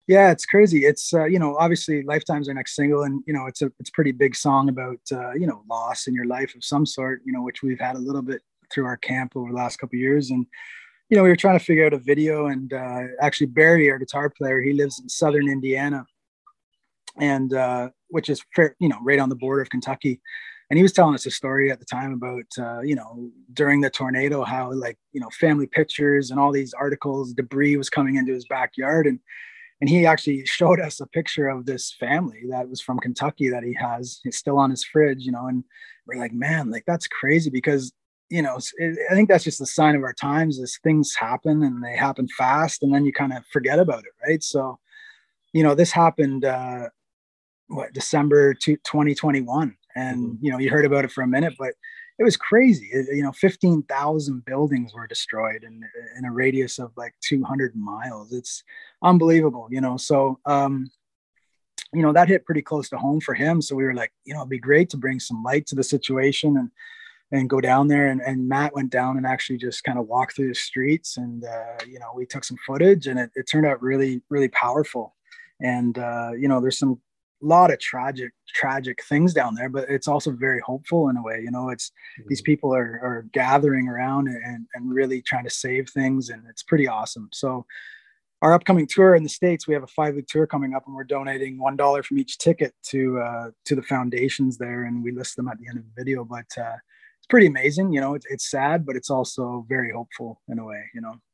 Yeah, it's crazy. It's obviously Lifetime's our next single, and it's a pretty big song about loss in your life of some sort, which we've had a little bit through our camp over the last couple of years. And we were trying to figure out a video, and actually Barry, our guitar player, he lives in southern Indiana, and which is fair, right on the border of Kentucky. And he was telling us a story at the time about during the tornado, how like family pictures and all these articles, debris was coming into his backyard. And he actually showed us a picture of this family that was from Kentucky that he has. It's still on his fridge, and we're like, man, like that's crazy, because I think that's just a sign of our times, is things happen and they happen fast, and then you kind of forget about it, right? So this happened December 2021, and Mhm. you heard about it for a minute, but it was crazy. 15,000 buildings were destroyed in a radius of like 200 miles. It's unbelievable. So that hit pretty close to home for him. So we were like, it'd be great to bring some light to the situation, and go down there. And Matt went down and actually just kind of walked through the streets, and we took some footage, and it turned out really, really powerful. And there's some lot of tragic things down there, but it's also very hopeful in a way. It's these Mhm. people are gathering around and really trying to save things, and it's pretty awesome. So our upcoming tour in the States, we have a 5-week tour coming up, and we're donating $1 from each ticket to the foundations there, and we list them at the end of the video. But it's pretty amazing. It's sad, but it's also very hopeful in a way.